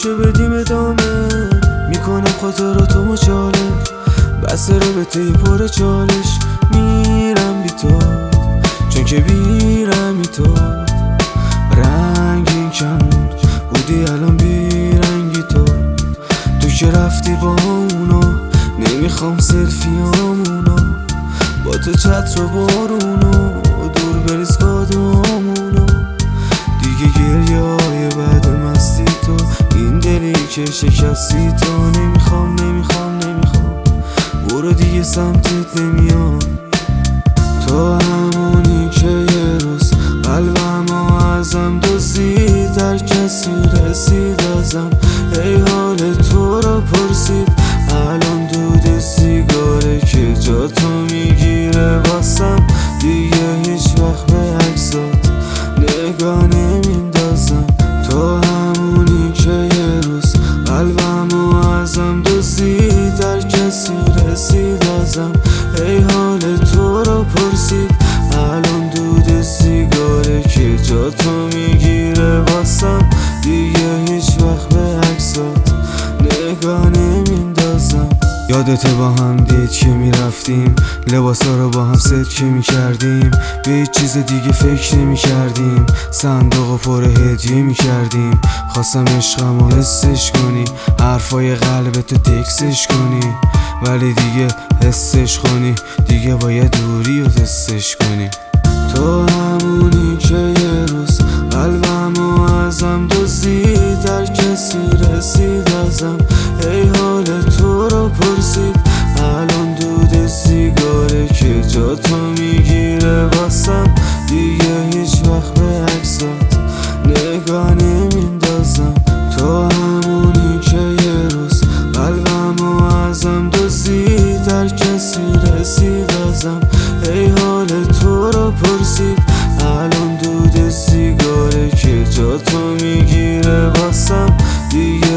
گوشه بدیم ادامه، میکنم خاطراتو مچاله، بس رابطه پر چالش. میرم بی تو چون که بیرم بی تو، رنگین کمون بودی الان بیرنگی تو که رفتی با اونو، نمیخوام سلفیامونو، با تو چتر و بارونو، دور بریز کادومونو، دیگه گریه های بعد مستی تو، این دلی که شکستی تو. نمیخوام برو دیگه سمتت نمیام، تو همونی که یه روز قلبمو ازم دزدید، هر کسی رسید ازم ای حال تو را پرسید، الان دود سیگاره که جا تو میگیره واسم، دیگه هیچ وقت به عکسات نگاه نمیندازم، تو همونی که یه روز قلبمو ازم دزدید، هر کسی رسید ازم ای حال تو را پرسید، الان دود سیگاره که جا تو میگیره واسم، دیگه هیچ وقت به عکسات نگاه نمیندازم. یادت با هم دید که میرفتیم، لباسا رو با هم ست که میکردیم، به هیچ چیز دیگه فکر نمیکردیم، صندوق پر هدیه میکردیم، خواستم عشقمو حسش کنی، حرفای قلبتو تکسش کنی، ولی دیگه حسش کنی، دیگه باید دوری و تستش کنی. تو همونی که یه روز قلبمو ازم دزدید، هر کسی رسید ازم ای حال تو را پرسید، الان دود سیگاره که جا تو میگیره واسم، دیگه هیچ وقت به عکسات نگاه نمیندازم. تو همونی که یه روز قلبمو ازم دزدید، هر کسی رسید ازم ای حال تو را پرسید، الان دود سیگاره که جا تو میگیره واسم، دیگه